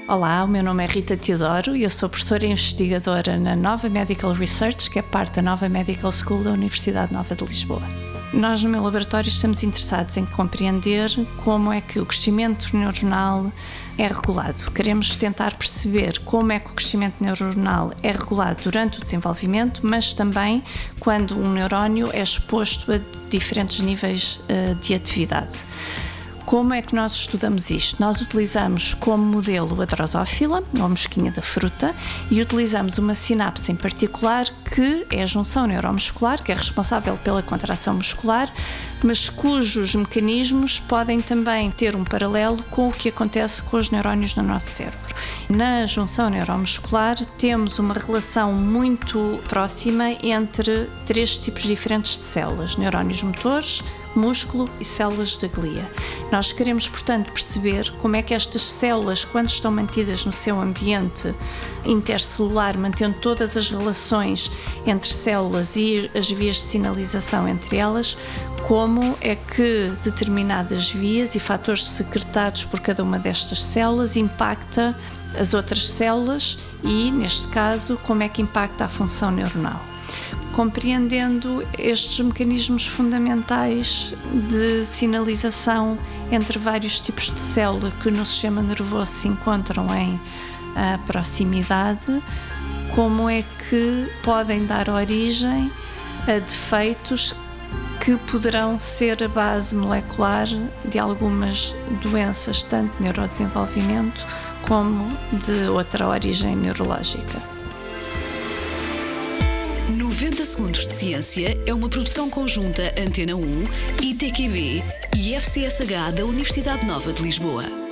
Olá, o meu nome é Rita Teodoro e eu sou professora e investigadora na Nova Medical Research, que é parte da Nova Medical School da Universidade Nova de Lisboa. Nós, no meu laboratório, estamos interessados em compreender como é que o crescimento neuronal é regulado. Queremos tentar perceber como é que o crescimento neuronal é regulado durante o desenvolvimento, mas também quando um neurónio é exposto a diferentes níveis de atividade. Como é que nós estudamos isto? Nós utilizamos como modelo a drosófila, ou a mosquinha da fruta, e utilizamos uma sinapse em particular que é a junção neuromuscular, que é responsável pela contração muscular, mas cujos mecanismos podem também ter um paralelo com o que acontece com os neurónios no nosso cérebro. Na junção neuromuscular temos uma relação muito próxima entre três tipos diferentes de células: neurónios motores, músculo e células da glia. Nós queremos, portanto, perceber como é que estas células, quando estão mantidas no seu ambiente intercelular, mantendo todas as relações entre células e as vias de sinalização entre elas, como é que determinadas vias e fatores secretados por cada uma destas células impacta as outras células e, neste caso, como é que impacta a função neuronal. Compreendendo estes mecanismos fundamentais de sinalização entre vários tipos de célula que no sistema nervoso se encontram em proximidade, como é que podem dar origem a defeitos que poderão ser a base molecular de algumas doenças, tanto de neurodesenvolvimento como de outra origem neurológica. 90 Segundos de Ciência é uma produção conjunta Antena 1, ITQB e FCSH da Universidade Nova de Lisboa.